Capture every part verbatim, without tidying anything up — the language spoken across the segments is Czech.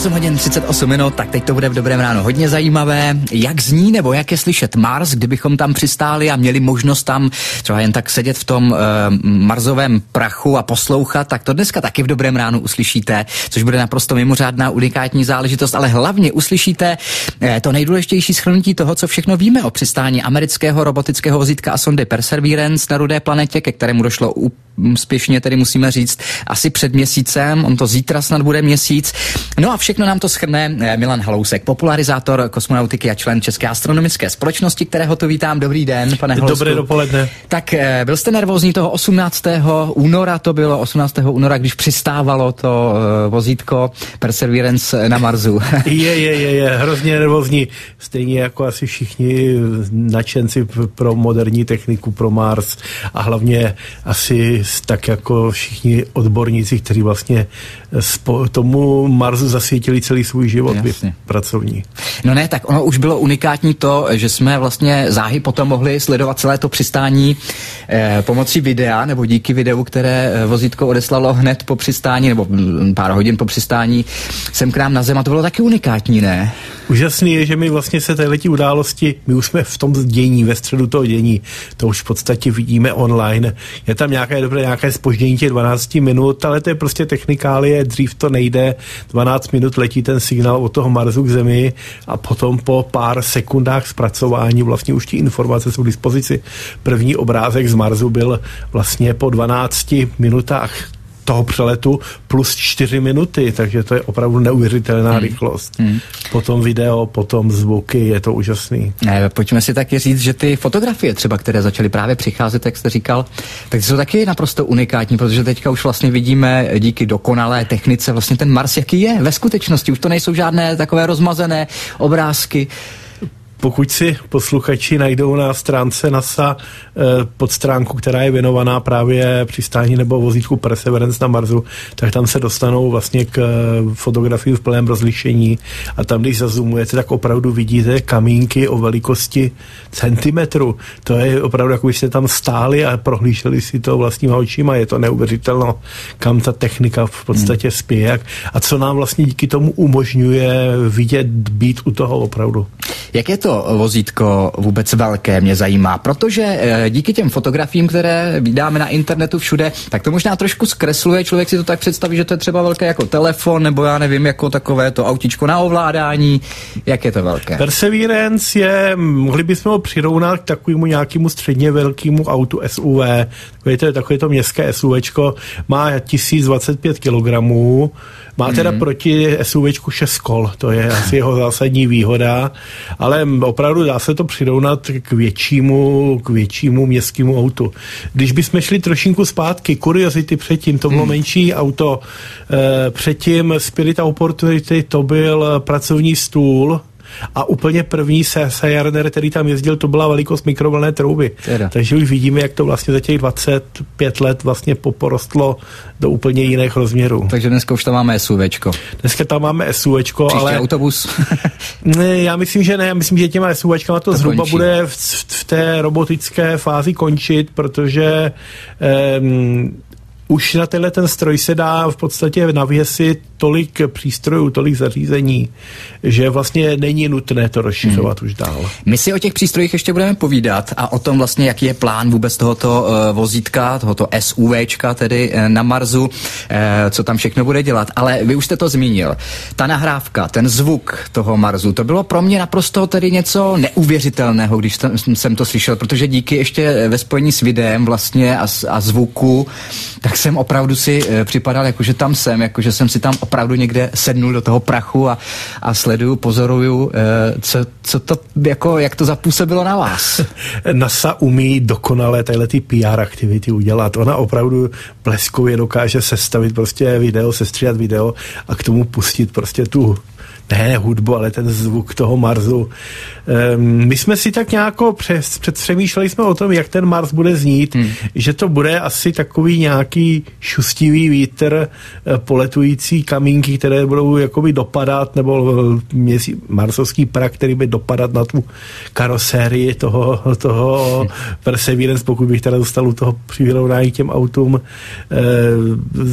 osm hodin třicet osm minut, tak teď to bude v Dobrém ráno hodně zajímavé. Jak zní nebo jak je slyšet Mars, kdybychom tam přistáli a měli možnost tam třeba jen tak sedět v tom uh, marsovém prachu a poslouchat, tak to dneska taky v Dobrém ránu uslyšíte, což bude naprosto mimořádná unikátní záležitost, ale hlavně uslyšíte uh, to nejdůležitější shrnutí toho, co všechno víme o přistání amerického robotického vozítka a sondy Perseverance na rudé planetě, ke kterému došlo úspěšně, tedy musíme říct, asi před měsícem, on to zítra snad bude měsíc. No a všechno nám to shrne Milan Halousek, popularizátor kosmonautiky a člen České astronomické společnosti, kterého tu vítám. Dobrý den, pane Halousku. Dobré dopoledne. Tak byl jste nervózní toho osmnáctého února, to bylo osmnáctého února, když přistávalo to vozítko Perseverance na Marsu. Je, je, je, je, hrozně nervózní, stejně jako asi všichni nadšenci pro moderní techniku, pro Mars a hlavně asi tak jako všichni odborníci, kteří vlastně tomu Marsu zasvětili celý svůj život pracovní. No ne, tak ono už bylo unikátní to, že jsme vlastně záhy potom mohli sledovat celé to přistání eh, pomocí videa, nebo díky videu, které vozítko odeslalo hned po přistání, nebo pár hodin po přistání sem k nám na Zem, a to bylo taky unikátní, ne? Úžasný je, že my vlastně se téhletí události, my už jsme v tom dění, ve středu toho dění, to už v podstatě vidíme online. Je tam nějaké dobré, nějaké zpoždění těch dvanáct minut, ale to je prostě technikálie, dřív to nejde, dvanáct minut letí ten signál od toho Marsu k Zemi a potom po pár sekundách zpracování vlastně už ty informace jsou k dispozici. První obrázek z Marsu byl vlastně po dvanácti minutách toho přeletu plus čtyři minuty, takže to je opravdu neuvěřitelná hmm. rychlost. Hmm. Potom video, potom zvuky, je to úžasný. Ne, pojďme si taky říct, že ty fotografie třeba, které začaly právě přicházet, jak jste říkal, tak jsou taky naprosto unikátní, protože teďka už vlastně vidíme díky dokonalé technice vlastně ten Mars, jaký je ve skutečnosti. Už to nejsou žádné takové rozmazené obrázky. Pokud si posluchači najdou na stránce NASA eh, podstránku, která je věnovaná právě přistání nebo vozítku Perseverance na Marsu, tak tam se dostanou vlastně k eh, fotografii v plném rozlišení a tam, když zazumujete, tak opravdu vidíte kamínky o velikosti centimetru. To je opravdu, jako byste tam stáli a prohlíželi si to vlastníma očima. Je to neuvěřitelno, kam ta technika v podstatě hmm. spěje a co nám vlastně díky tomu umožňuje vidět, být u toho opravdu. Jak je to vozítko vůbec velké, mě zajímá, protože díky těm fotografiím, které vydáme na internetu všude, tak to možná trošku zkresluje, člověk si to tak představí, že to je třeba velké jako telefon, nebo já nevím, jako takové to autíčko na ovládání. Jak je to velké? Perseverance je, mohli bychom ho přirovnat k takovému nějakému středně velkému autu S U V, takové to, takové to městské SUVčko, má tisíc dvacet pět kilogramů, má teda mm. proti SUVčku šest kol, to je asi jeho zásadní výhoda, ale opravdu dá se to přirovnat k většímu, k většímu městskému autu. Když bychom šli trošinku zpátky, Curiosity předtím, to bylo mm. menší auto, e, předtím Spirit Opportunity, to byl pracovní stůl, a úplně první Sojourner, který tam jezdil, to byla velikost mikrovlnné trouby. Teda. Takže už vidíme, jak to vlastně za těch dvacet pět let vlastně poporostlo do úplně jiných rozměrů. Takže dneska už tam máme SUVčko. Dneska tam máme SUVčko, příště ale... autobus? Ne, já myslím, že ne. Já myslím, že těma SUVčkama to, to zhruba končí. Bude v, v té robotické fázi končit, protože um, už na tenhle ten stroj se dá v podstatě navěsit tolik přístrojů, tolik zařízení, že vlastně není nutné to rozšiřovat hmm. už dál. My si o těch přístrojích ještě budeme povídat a o tom vlastně, jaký je plán vůbec tohoto uh, vozítka, tohoto SUVčka tedy uh, na Marsu, uh, co tam všechno bude dělat. Ale vy už jste to zmínil. Ta nahrávka, ten zvuk toho Marsu, to bylo pro mě naprosto tedy něco neuvěřitelného, když tam, jsem to slyšel, protože díky ještě ve spojení s videem vlastně a, a zvuku, tak jsem opravdu si uh, připadal, jako že tam jsem, jako že jsem si tam opravdu někde sednul do toho prachu a, a sleduju, pozoruju, uh, co, co to, jako, jak to zapůsobilo na vás. NASA umí dokonale tyhle ty P R aktivity udělat. Ona opravdu bleskově dokáže sestavit prostě video, sestříhat video a k tomu pustit prostě tu ne hudbu, ale ten zvuk toho Marsu. Um, my jsme si tak nějako přes, předpřemýšleli jsme o tom, jak ten Mars bude znít, hmm. že to bude asi takový nějaký šustivý vítr, poletující kamínky, které budou jakoby dopadat, nebo měsí, marsovský prach, který bude dopadat na tu karosérii toho, toho Perseverance, pokud bych teda dostal u toho přirovnání k těm autům. Um,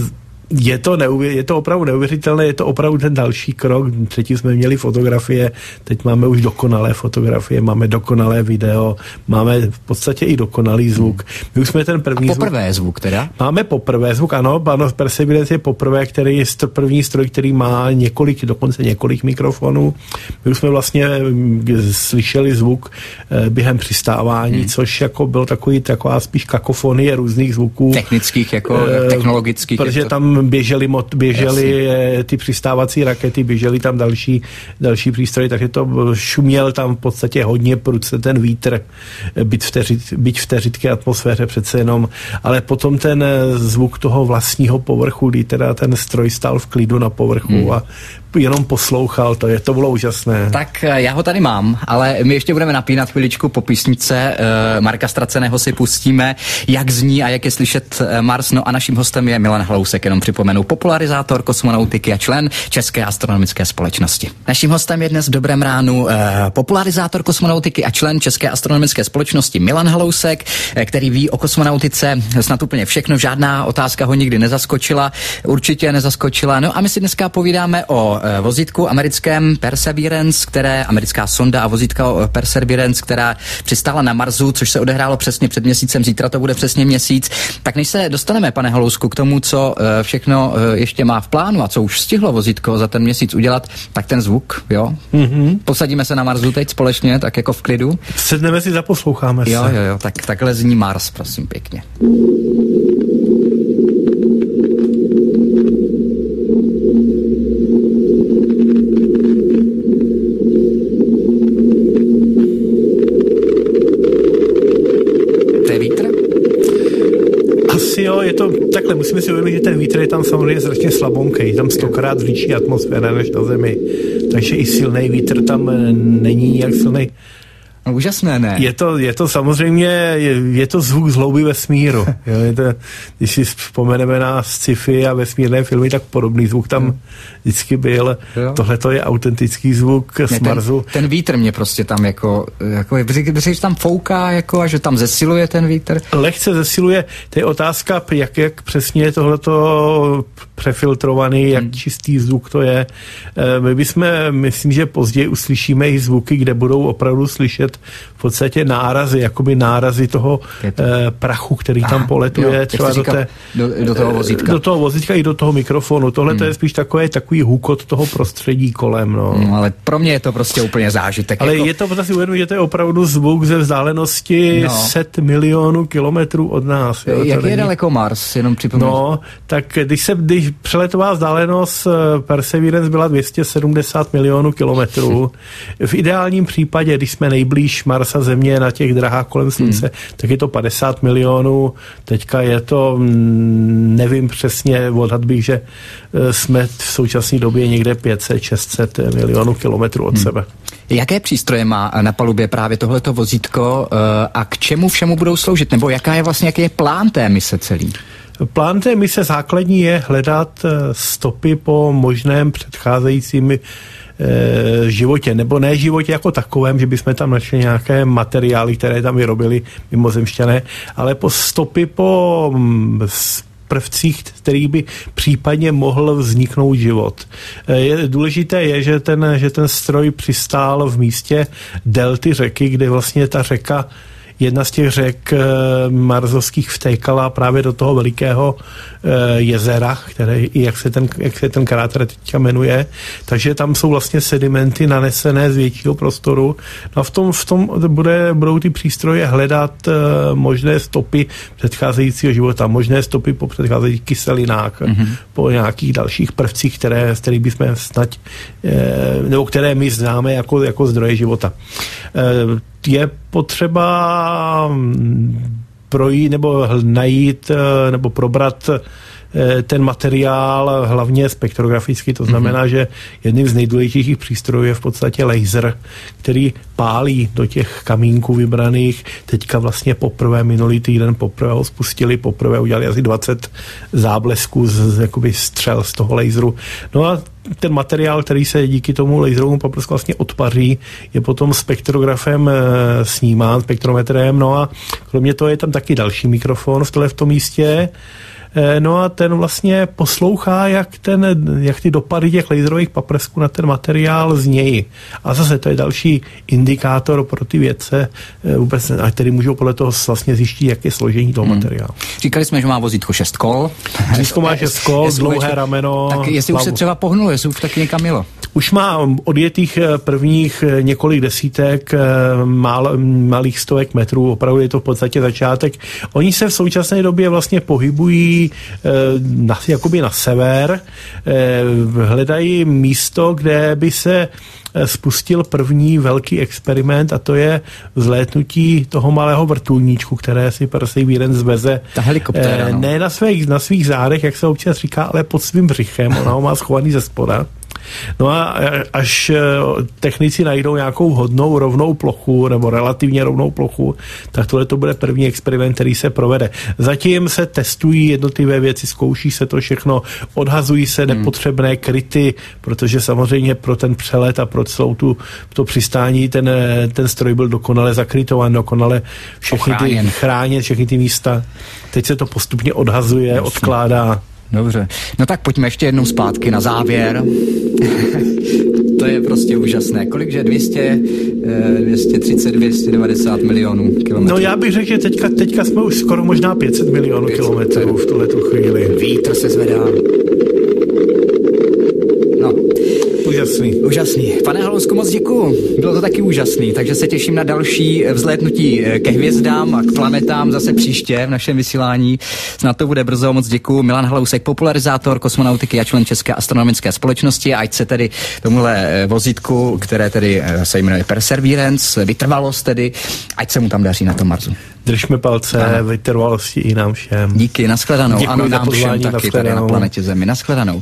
Je to, neuvě- je to opravdu neuvěřitelné, je to opravdu ten další krok. Předtím jsme měli fotografie, teď máme už dokonalé fotografie, máme dokonalé video, máme v podstatě i dokonalý zvuk. My už jsme ten první A poprvé zvuk, zvuk teda? Máme poprvé zvuk, ano, ano, Perseverance je poprvé, který je st- první stroj, který má několik, dokonce několik mikrofonů. My už jsme vlastně slyšeli zvuk e, během přistávání, hmm. což jako byl takový, taková spíš kakofonie různých zvuků. Technických, jako e, technologických. Protože to... tam běžely, běžely ty přistávací rakety, běžely tam další, další přístroje, takže to šuměl tam v podstatě hodně prudce ten vítr, byť v té, byť v té řidké atmosféře přece jenom, ale potom ten zvuk toho vlastního povrchu, kdy teda ten stroj stál v klidu na povrchu hmm. a jenom poslouchal, to je, to bylo úžasné. Tak já ho tady mám, ale my ještě budeme napínat chviličku po písničce. E, Marka Ztraceného si pustíme, jak zní a jak je slyšet Mars. No a naším hostem je Milan Halousek, jenom připomenu, popularizátor kosmonautiky a člen České astronomické společnosti. Naším hostem je dnes v Dobrém ránu e, popularizátor kosmonautiky a člen České astronomické společnosti Milan Halousek, e, který ví o kosmonautice snad úplně všechno, žádná otázka ho nikdy nezaskočila, určitě nezaskočila. No a my si dneska povídáme o vozítku americkém Perseverance, které americká sonda a vozítka Perseverance, která přistála na Marsu, což se odehrálo přesně před měsícem, zítra to bude přesně měsíc. Tak než se dostaneme, pane Halousku, k tomu, co všechno ještě má v plánu a co už stihlo vozítko za ten měsíc udělat, tak ten zvuk, jo? Mm-hmm. Posadíme se na Marsu teď společně, tak jako v klidu. Sedneme si, zaposloucháme se. Jo, jo, jo, tak takhle zní Mars, prosím pěkně. Jo, je to takhle, musíme si uvědomit, že ten vítr je tam samozřejmě strašně slabonkej, tam stokrát větší atmosféra než na Zemi, takže i silný vítr tam není nějak silný. No, úžasné, ne? Je to, je to samozřejmě, je, je to zvuk z hlouby vesmíru. Jo, je to, když si vzpomeneme na sci-fi a vesmírné filmy, tak podobný zvuk tam hmm. vždycky byl. Tohle to je autentický zvuk z Marsu. Ten, ten vítr mě prostě tam jako, jako že tam fouká jako a že tam zesiluje ten vítr. Lehce zesiluje. To je otázka, jak, jak přesně je tohleto přefiltrovaný, jak hmm. čistý zvuk to je. My bychom, myslím, že později uslyšíme i zvuky, kde budou opravdu slyšet v podstatě nárazy, jakoby nárazy toho to... eh, prachu, který Aha, tam poletuje jo, třeba do, té, do, do toho vozítka. Do toho vozítka i do toho mikrofonu. Tohle hmm. to je spíš takové, takový hukot toho prostředí kolem. No. Hmm, ale pro mě je to prostě úplně zážitek. Ale jako... je to vlastně uvědomit, že to je opravdu zvuk ze vzdálenosti no. set milionů kilometrů od nás. Jo, Jak je není... daleko Mars? Jenom připomínám. No, tak když se, když přeletová vzdálenost Perseverance byla dvě stě sedmdesát milionů kilometrů, v ideálním případě, když jsme nejblíž Marsa Země na těch drahách kolem Slunce, hmm. tak je to padesát milionů. Teďka je to, nevím přesně, odhad bych, že jsme v současné době někde pět set šest set milionů kilometrů od hmm. sebe. Jaké přístroje má na palubě právě tohleto vozítko a k čemu všemu budou sloužit? Nebo jaká je vlastně, jaký je plán té mise celý? Plán té mise základní je hledat stopy po možném předcházejícím e, životě, nebo ne životě jako takovém, že bychom tam našli nějaké materiály, které tam vyrobili mimozemšťané, ale po stopy po prvcích, kterých by případně mohl vzniknout život. Je, důležité je, že ten, že ten stroj přistál v místě delty řeky, kde vlastně ta řeka jedna z těch řek e, marsovských vtékala právě do toho velikého e, jezera, které, jak se ten, jak se ten kráter teďka jmenuje. Takže tam jsou vlastně sedimenty nanesené z většího prostoru. No a v tom, v tom bude, budou ty přístroje hledat e, možné stopy předcházejícího života, možné stopy po předcházejících kyselinách, mm-hmm. po nějakých dalších prvcích, které, z kterých bychom snad, e, nebo které my známe jako, jako zdroje života. E, je potřeba projít nebo najít nebo probrat ten materiál hlavně spektrograficky, to znamená, mm-hmm. že jedním z nejdůležitějších přístrojů je v podstatě laser, který pálí do těch kamínků vybraných. Teďka vlastně poprvé minulý týden poprvé ho spustili, poprvé udělali asi dvacet záblesků z, z jakoby střel z toho laseru. No a ten materiál, který se díky tomu laserovému paprsku vlastně odpaří, je potom spektrografem e, snímán, spektrometrem, no a kromě toho je tam taky další mikrofon v tohle v tom místě, No a ten vlastně poslouchá, jak, ten, jak ty dopady těch laserových paprsků na ten materiál znějí. A zase to je další indikátor pro ty vědce, vůbec, a který můžou podle toho vlastně zjistit, jak je složení toho hmm. materiálu. Říkali jsme, že má vozítko šest kol. Vozítko má šest kol, dlouhé rameno. Tak jestli hlavu. Už se třeba pohnulo, jestli už taky někam jelo. Už má odjetých prvních několik desítek mal, malých stovek metrů, opravdu je to v podstatě začátek. Oni se v současné době vlastně pohybují na, jakoby na sever, hledají místo, kde by se spustil první velký experiment, a to je vzlétnutí toho malého vrtulníčku, které si Perseverance zveze. Ta helikoptéra, no. Ne na svých, na svých zádech, jak se občas říká, ale pod svým břichem. Ona ho má schovaný ze spoda. No a až technici najdou nějakou vhodnou rovnou plochu nebo relativně rovnou plochu, tak tohle to bude první experiment, který se provede. Zatím se testují jednotlivé věci, zkouší se to všechno, odhazují se nepotřebné kryty, protože samozřejmě pro ten přelet a pro celou tu to přistání ten, ten stroj byl dokonale zakrytován, dokonale všechny ty chráněn, všechny ty místa. Teď se to postupně odhazuje, Jasně. odkládá. Dobře. No tak pojďme ještě jednou zpátky na závěr. To je prostě úžasné. Kolikže? dvě stě, dvě stě třicet, dvě stě devadesát milionů kilometrů. No já bych řekl, že teďka, teďka jsme už skoro možná pět set milionů kilometrů v tuhletu chvíli. Vítr se zvedá. No. Úžasný. Úžasný. Pane Halousku, moc děkuju. Bylo to taky úžasný, takže se těším na další vzlétnutí ke hvězdám a k planetám zase příště v našem vysílání. Snad to bude brzo, moc děkuju. Milan Halousek, popularizátor kosmonautiky a člen České astronomické společnosti, ať se tedy tomuhle vozítku, které tedy se jmenuje Perseverance, vytrvalost tedy, ať se mu tam daří na tom Marsu. Držme palce, ano. Vytrvalosti i nám všem. Díky, nashledanou. Děkuji ano, za nám všem taky tady na planetě Zemi. Nashledanou.